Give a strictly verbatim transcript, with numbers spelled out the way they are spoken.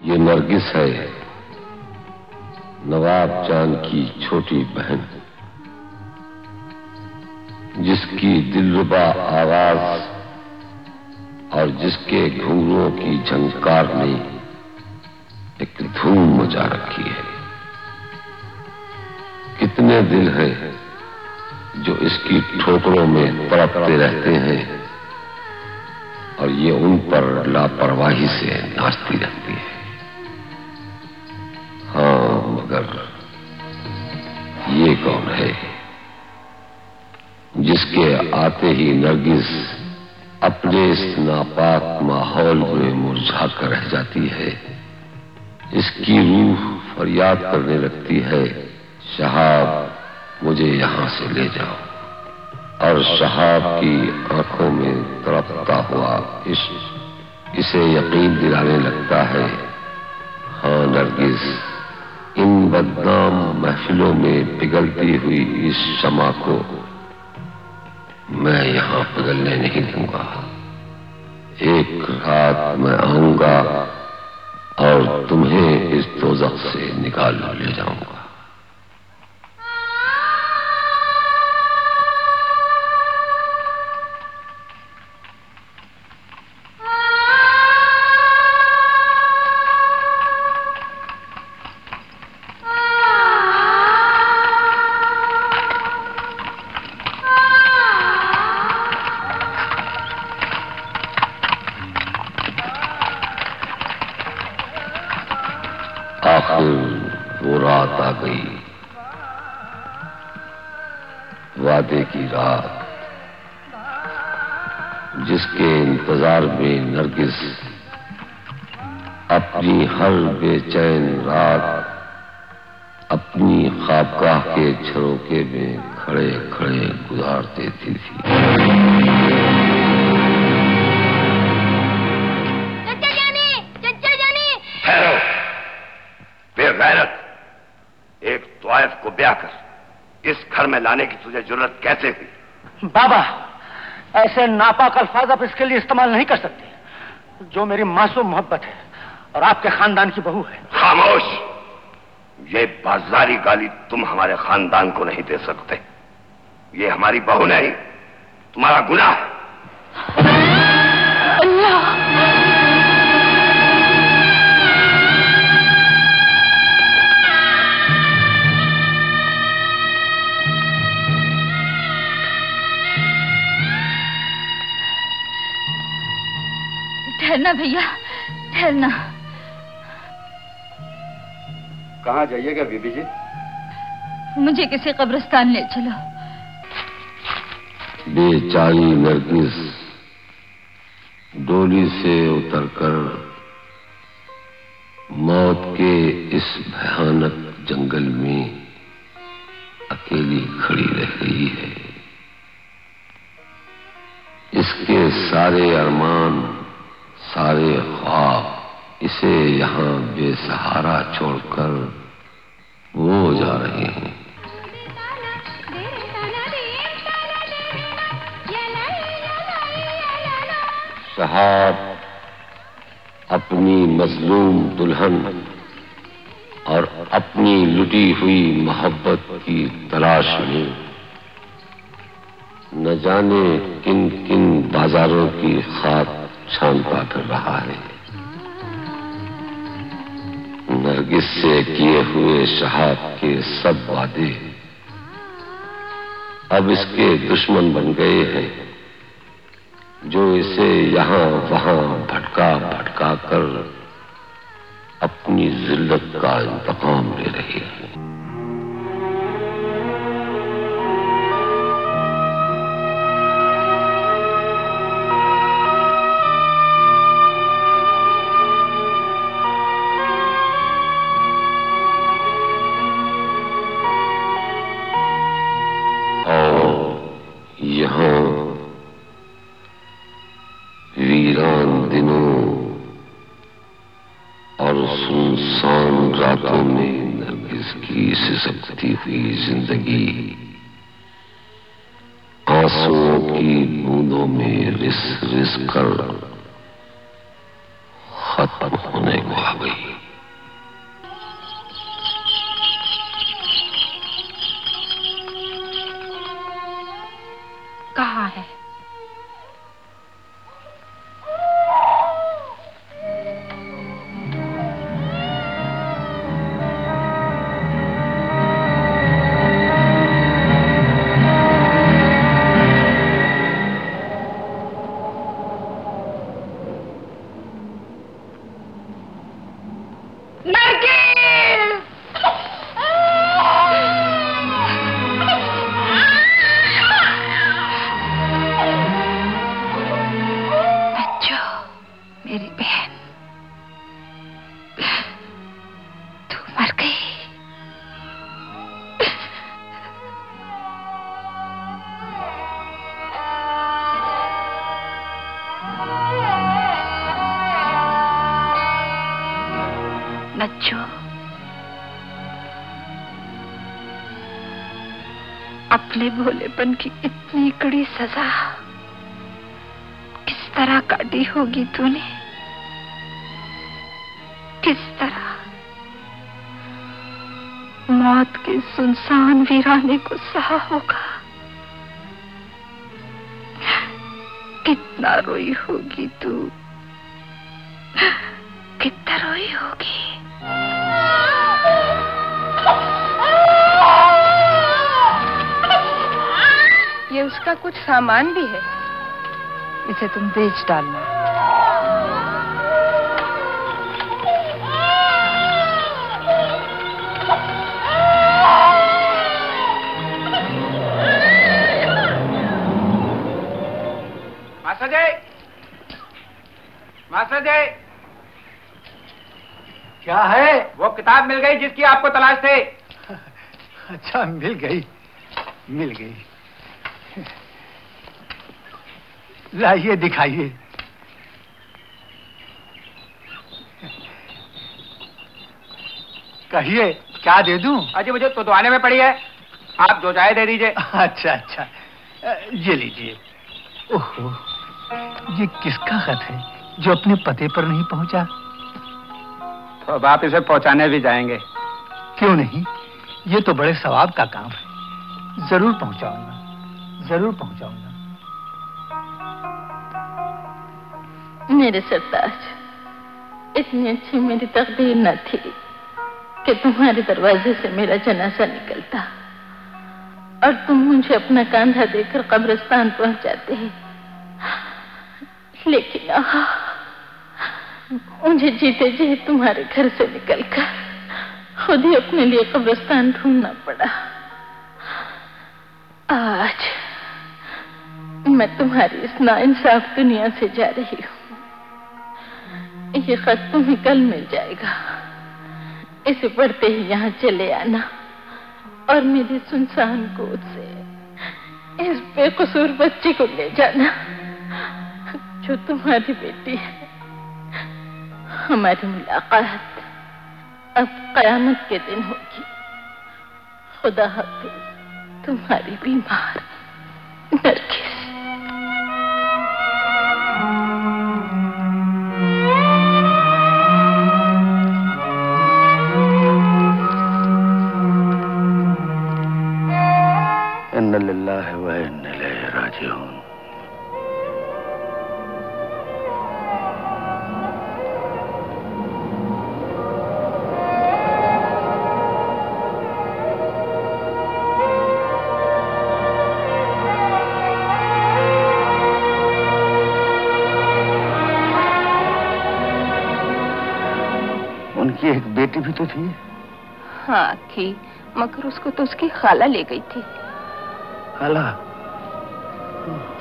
ये नरगिस है, नवाब जान की छोटी बहन, जिसकी दिलरुबा आवाज और जिसके घुंघरूओं की झंकार ने एक धूम मचा रखी है। कितने दिल हैं जो इसकी ठोकरों में तड़पते रहते हैं और ये उन पर लापरवाही से नाचती रहती है। हाँ, मगर ये कौन है जिसके आते ही नरगिस अपने इस नापाक माहौल में मुरझा कर रह जाती है। इसकी रूह फरियाद करने लगती है, शहाब मुझे यहां से ले जाओ। और शहाब की आंखों में तड़पता हुआ इश्क इसे यकीन दिलाने लगता है, हाँ नरगिस, इन बदनाम महफिलों में पिघलती हुई इस शमा को मैं यहां पिघलने नहीं दूंगा। एक रात मैं आऊंगा और तुम्हें इस दोज़ख से निकाल ले जाऊंगा। आखिर वो रात आ गई, वादे की रात, जिसके इंतजार में नरगिस अपनी हर बेचैन रात अपनी ख्वाबगाह के झरोके में खड़े खड़े गुजार देती थी। एक त्वाइफ को ब्याह कर इस घर में लाने की तुझे जरूरत कैसे हुई? बाबा, ऐसे नापाक अल्फाज आप इसके लिए इस्तेमाल नहीं कर सकते। जो मेरी मासूम मोहब्बत है और आपके खानदान की बहू है। खामोश! ये बाजारी गाली तुम हमारे खानदान को नहीं दे सकते। ये हमारी बहू नहीं, तुम्हारा गुनाह है। ठहरना भैया, ठहरना। कहाँ जाइएगा बीबी जी? मुझे किसी कब्रिस्तान ले चलो। बेचारी नरगिस डोली से उतरकर मौत के इस भयानक जंगल में अकेली खड़ी रह गई है। इसके सारे अरमान, सारे ख्वाब इसे यहां बेसहारा छोड़कर वो जा रहे हैं। शहाब अपनी मजलूम दुल्हन और अपनी लुटी हुई मोहब्बत की तलाश में न जाने किन किन बाजारों की खाक छानता कर रहा है। नरगिस से किए हुए शहाब के सब वादे अब इसके दुश्मन बन गए हैं, जो इसे यहां वहां भटका भटका कर अपनी जिल्लत का इंतकाम ले रही है। यहाँ वीरान दिनों और सुनसान रातों में नरगिस की सिसकती हुई जिंदगी आंसुओं की बूंदों में रिस रिस कर खत्म होने को आ गई। नज्जो, अपने भोलेपन की इतनी कड़ी सजा किस तरह काटी होगी तूने? किस तरह मौत के सुनसान वीराने को सहा होगा? कितना रोई होगी तू, कितना रोई होगी। ये उसका कुछ सामान भी है, इसे तुम बेच डालना। मास्टर जी, मास्टर जी, क्या है? वो किताब मिल गई जिसकी आपको तलाश थी। अच्छा, मिल गई, मिल गई। लाइए, दिखाइए। कहिए, क्या दे दूं? अजी मुझे तो दुआने में पड़ी है, आप जो चाहे दे दीजिए। अच्छा अच्छा, ये लीजिए। ओहो, ये किसका खत है जो अपने पते पर नहीं पहुंचा? तो अब आप इसे पहुंचाने भी जाएंगे? क्यों नहीं, ये तो बड़े सवाब का काम है। जरूर पहुंचाऊंगा, जरूर पहुंचाऊंगा। मेरे सरताज, इतनी अच्छी मेरी तकदीर न थी कि तुम्हारे दरवाजे से मेरा जनाजा निकलता और तुम मुझे अपना कंधा देकर कब्रिस्तान पहुंचाते हैं। लेकिन आहा, मुझे जीते जी तुम्हारे घर से निकलकर खुद ही अपने लिए कब्रिस्तान ढूंढना पड़ा। आज मैं तुम्हारी इस नाइंसाफ दुनिया से जा रही हूँ। ये खत तुम्हें कल मिल जाएगा, इसे पढ़ते ही यहाँ चले आना और मेरी सुनसान गोद से इस बेकसूर बच्ची को ले जाना जो तुम्हारी बेटी है। हमारी मुलाकात अब कयामत के दिन होगी। खुदा हाफिज, तुम्हारी बीमार नरगिस। इन्ना लिल्लाहि व इन्ना इलैहि राजिऊन। उनकी एक बेटी भी तो थी। हाँ थी, मगर उसको तो उसकी खाला ले गई थी। खाला?